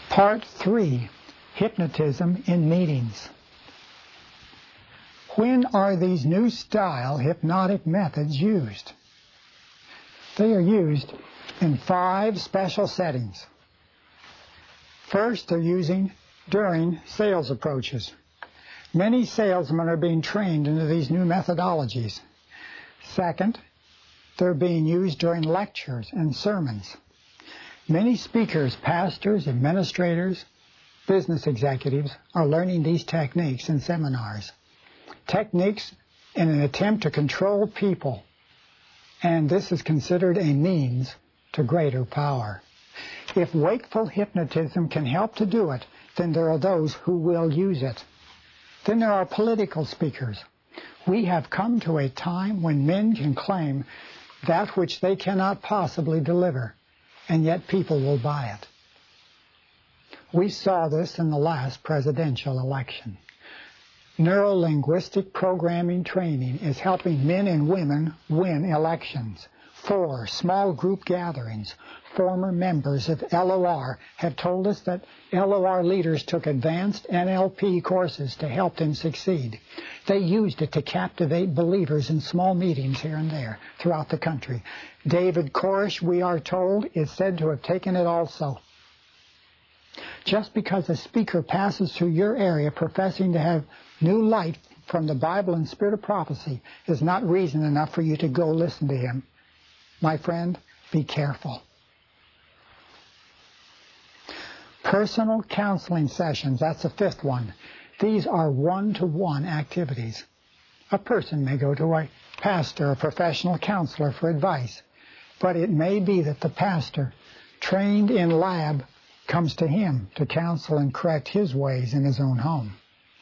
Part 3, Hypnotism in Meetings. When are these new style hypnotic methods used? They are used in 5 special settings. First, they're using during sales approaches. Many salesmen are being trained into these new methodologies. Second, they're being used during lectures and sermons. Many speakers, pastors, administrators, business executives are learning these techniques in seminars. Techniques in an attempt to control people, and this is considered a means to greater power. If wakeful hypnotism can help to do it, then there are those who will use it. Then there are political speakers. We have come to a time when men can claim that which they cannot possibly deliver, and yet people will buy it. We saw this in the last presidential election. Neuro-linguistic programming training is helping men and women win elections. 4 small group gatherings. Former members of LOR have told us that LOR leaders took advanced NLP courses to help them succeed. They used it to captivate believers in small meetings here and there throughout the country. David Koresh, we are told, is said to have taken it also. Just because a speaker passes through your area professing to have new light from the Bible and spirit of prophecy is not reason enough for you to go listen to him. My friend, be careful. Personal counseling sessions, that's the 5th one. These are one-to-one activities. A person may go to a pastor or professional counselor for advice, but it may be that the pastor, trained in lab, comes to him to counsel and correct his ways in his own home.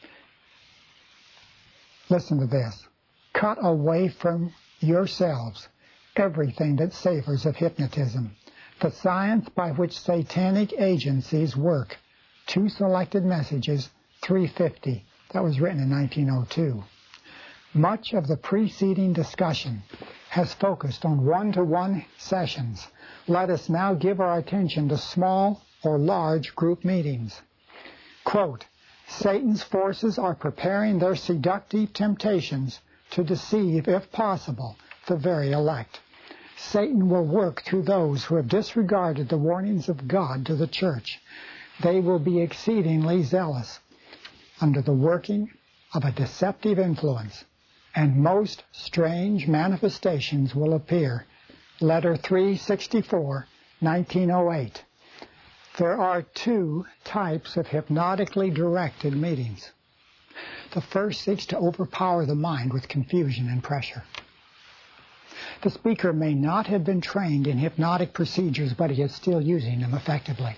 Listen to this. Cut away from yourselves everything that savors of hypnotism. The science by which satanic agencies work. 2 Selected Messages, 350. That was written in 1902. Much of the preceding discussion has focused on one-to-one sessions. Let us now give our attention to small or large group meetings. Quote, Satan's forces are preparing their seductive temptations to deceive, if possible, the very elect. Satan will work through those who have disregarded the warnings of God to the church. They will be exceedingly zealous under the working of a deceptive influence, and most strange manifestations will appear. Letter 364, 1908. There are 2 types of hypnotically directed meetings. The first seeks to overpower the mind with confusion and pressure. The speaker may not have been trained in hypnotic procedures, but he is still using them effectively.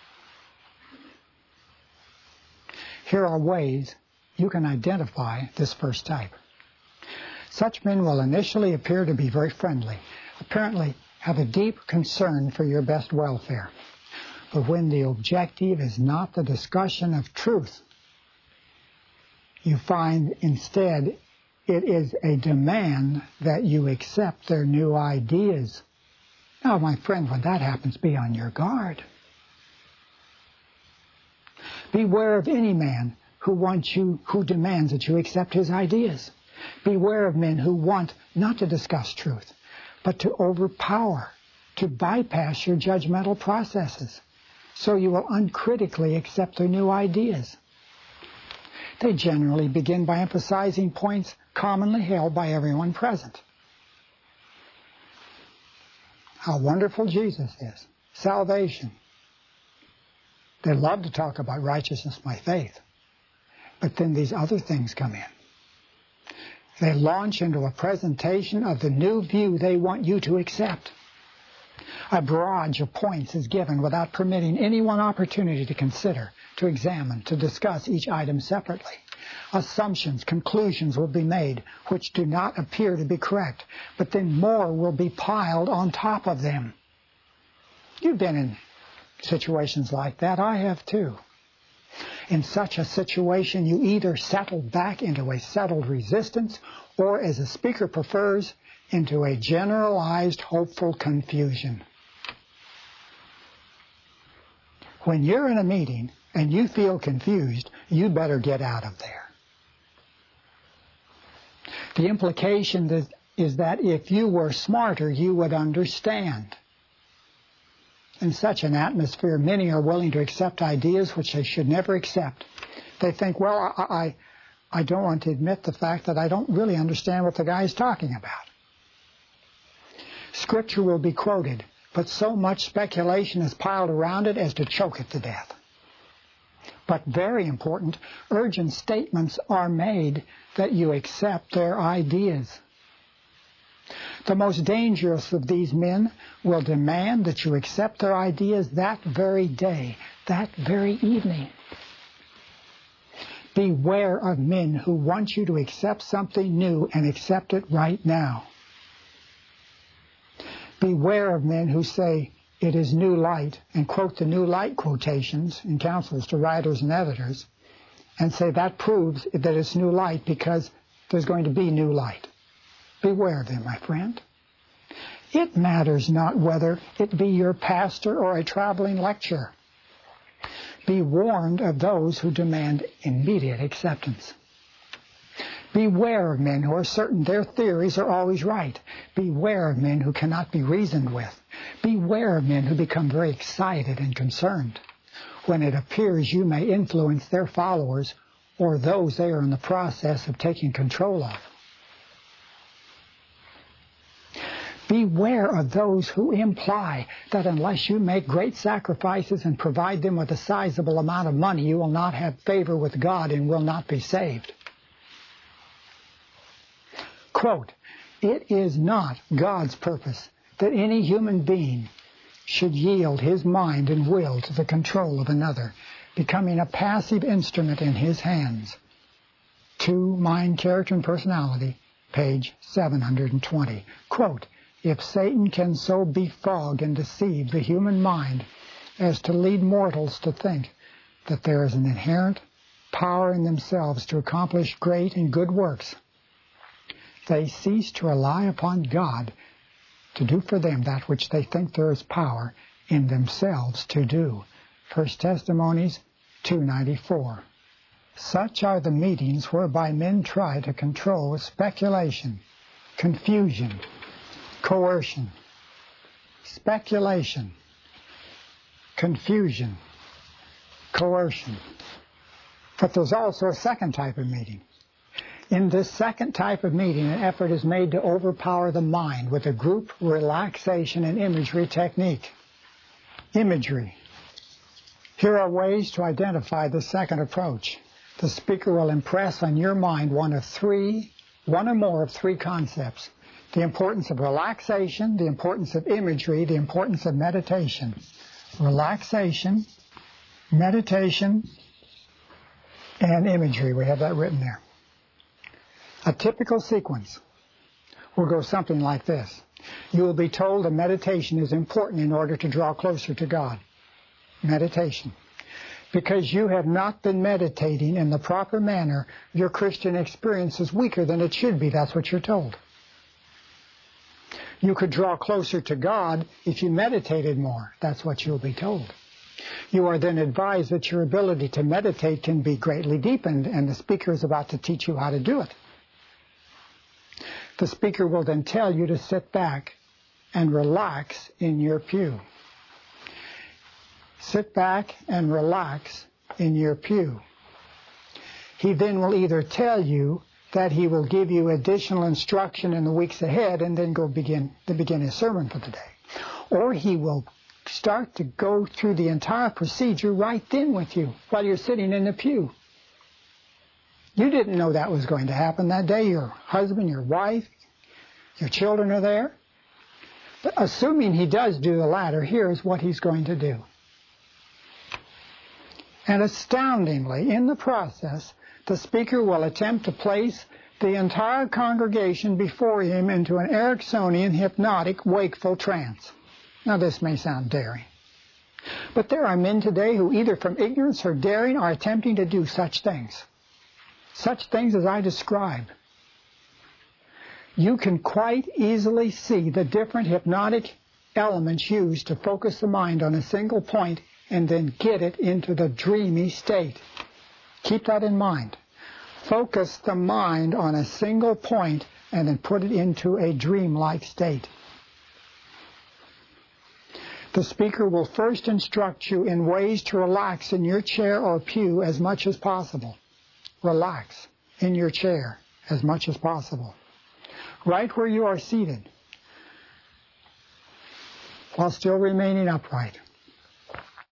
Here are ways you can identify this first type. Such men will initially appear to be very friendly, apparently have a deep concern for your best welfare. But when the objective is not the discussion of truth, you find instead it is a demand that you accept their new ideas. Now, my friend, when that happens, be on your guard. Beware of any man who demands that you accept his ideas. Beware of men who want not to discuss truth, but to overpower, to bypass your judgmental processes, so you will uncritically accept their new ideas. They generally begin by emphasizing points commonly held by everyone present. How wonderful Jesus is. Salvation. They love to talk about righteousness by faith. But then these other things come in. They launch into a presentation of the new view they want you to accept. A barrage of points is given without permitting any one opportunity to consider, to examine, to discuss each item separately. Assumptions, conclusions will be made which do not appear to be correct, but then more will be piled on top of them. You've been in situations like that. I have too. In such a situation, you either settle back into a settled resistance or, as the speaker prefers, into a generalized hopeful confusion. When you're in a meeting and you feel confused, you better get out of there. The implication is that if you were smarter, you would understand. In such an atmosphere, many are willing to accept ideas which they should never accept. They think, well, I don't want to admit the fact that I don't really understand what the guy is talking about. Scripture will be quoted, but so much speculation is piled around it as to choke it to death. But very important, urgent statements are made that you accept their ideas. The most dangerous of these men will demand that you accept their ideas that very day, that very evening. Beware of men who want you to accept something new and accept it right now. Beware of men who say it is new light and quote the new light quotations in counsels to writers and editors and say that proves that it's new light because there's going to be new light. Beware of them, my friend. It matters not whether it be your pastor or a traveling lecturer. Be warned of those who demand immediate acceptance. Beware of men who are certain their theories are always right. Beware of men who cannot be reasoned with. Beware of men who become very excited and concerned when it appears you may influence their followers or those they are in the process of taking control of. Beware of those who imply that unless you make great sacrifices and provide them with a sizable amount of money, you will not have favor with God and will not be saved. Quote, it is not God's purpose that any human being should yield his mind and will to the control of another, becoming a passive instrument in his hands. 2 Mind, Character, and Personality, page 720. Quote, if Satan can so befog and deceive the human mind as to lead mortals to think that there is an inherent power in themselves to accomplish great and good works, they cease to rely upon God to do for them that which they think there is power in themselves to do. 1 Testimonies 2:94. Such are the meetings whereby men try to control with speculation, confusion, coercion, speculation, confusion, coercion. But there's also a second type of meeting. In this second type of meeting, an effort is made to overpower the mind with a group relaxation and imagery technique. Imagery. Here are ways to identify the second approach. The speaker will impress on your mind one or more of three concepts: the importance of relaxation, the importance of imagery, the importance of meditation. Relaxation, meditation, and imagery. We have that written there. A typical sequence will go something like this. You will be told that meditation is important in order to draw closer to God. Meditation. Because you have not been meditating in the proper manner, your Christian experience is weaker than it should be. That's what you're told. You could draw closer to God if you meditated more. That's what you'll be told. You are then advised that your ability to meditate can be greatly deepened, and the speaker is about to teach you how to do it. The speaker will then tell you to sit back and relax in your pew. Sit back and relax in your pew. He then will either tell you that he will give you additional instruction in the weeks ahead and then begin his sermon for the day. Or he will start to go through the entire procedure right then with you while you're sitting in the pew. You didn't know that was going to happen that day. Your husband, your wife, your children are there. But assuming he does do the latter, here's what he's going to do. And astoundingly, in the process, the speaker will attempt to place the entire congregation before him into an Ericksonian, hypnotic, wakeful trance. Now, this may sound daring, but there are men today who, either from ignorance or daring, are attempting to do such things as I describe. You can quite easily see the different hypnotic elements used to focus the mind on a single point and then get it into the dreamy state. Keep that in mind. Focus the mind on a single point and then put it into a dreamlike state. The speaker will first instruct you in ways to relax in your chair or pew as much as possible. Relax in your chair as much as possible. Right where you are seated, while still remaining upright.